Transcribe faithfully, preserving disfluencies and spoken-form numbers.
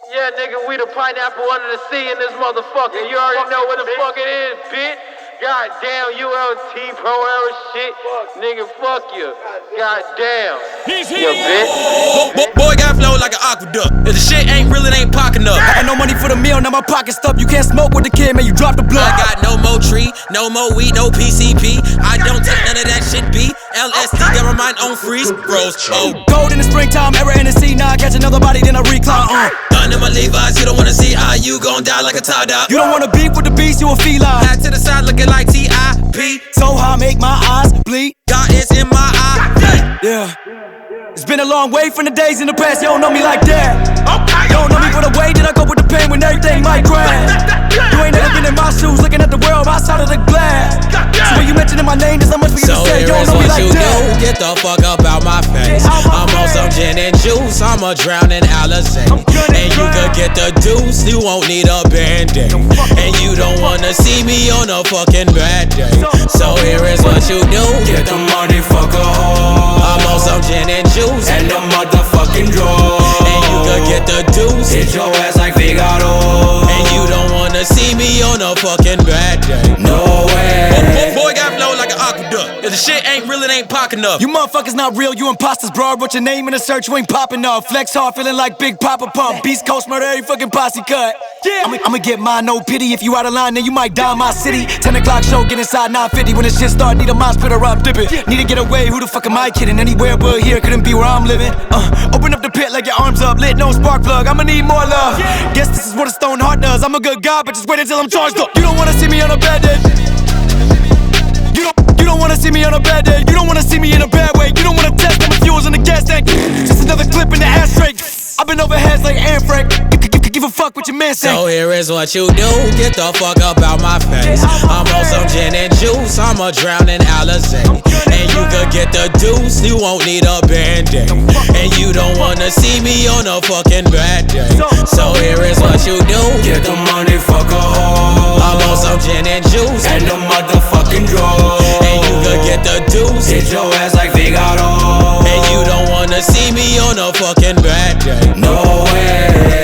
Yeah, nigga, we the pineapple under the sea in this motherfucker. You already know what the fuck it is, bitch. Goddamn U L T Pro Era shit. Nigga, fuck you. Goddamn. He's here. Yeah, bitch. Boy, boy got flow like an aqueduct. If the shit ain't real, it ain't pocket enough. I got no money for the meal, now my pocket stuffed. You can't smoke with the kid, man, you drop the blood. I got no more tree, no more weed, no P C P. I don't take none of that shit, B. L S D, got my mind on freeze. Bros, oh. Gold in the springtime, error in the sea. Now I catch another body, then I recline. Uh. Gun in my Levi's, you don't wanna see how you gon' die like a tie dog. You don't wanna beef with the beast, you a feline. Hat to the side looking like T I P. So high, make my eyes bleed. God is in my eye. Yeah. It's been a long way from the days in the past, you don't know me like that. You don't know me for the way that I go with the pain when everything might crash. You ain't never been in my shoes, looking at the world outside of the glass. So when you mentioning my name, there's not much for you so to say, you here don't is know me what like you that. do, get the fuck up out my face. I'm on some gin and juice, I'ma drown in Alizé. And you could get the deuce, you won't need a band-aid. And you don't wanna see me on a fucking bad day. So here is what you do, get the money, fuck a hoe. I'm on some gin and juice, and the motherfucking draw. and you could get the deuce, hit your ass like Figaro. and you don't wanna see me on a fucking bad day. No way. Boy, boy got flow like an aqueduct. If the shit ain't real, it ain't pocket enough. You motherfuckers not real, you imposters, bro. What's your name in the search, you ain't popping up. Flex hard, feeling like Big Papa Pump. Beast Coast murder, every fucking posse cut. Yeah. I'ma I'ma get mine, no pity. If you out of line, then you might die in my city. ten o'clock show, get inside nine fifty. When this shit start, need a mouse pit or I'm dipping. Need to get away, who the fuck am I kidding? Anywhere but here, couldn't be where I'm living. Uh, open up the pit like your arms up, lit, no spark plug. I'ma need more love. Guess this is what a stone heart does. I'm a good guy, but just wait until I'm charged up. You don't wanna see me on a bad day. You don't, you don't wanna see me on a bad day. You don't wanna see me in a bad way. You don't wanna test my fuels in the gas tank. Just another clip in the ashtray. I've been over heads like Anne Frank. Give a fuck what your man say. So here is what you do, get the fuck up out my face. I'm on some gin and juice, I'ma drown in Alizé. And you could get the deuce, you won't need a band-aid. And you don't wanna see me on a fucking bad day. So here is what you do, Get the money, fuck a hoe. I'm on some gin and juice, and the motherfucking draw. and you could get the deuce, hit your ass like Figaro. and you don't wanna see me on a fucking bad day. No way.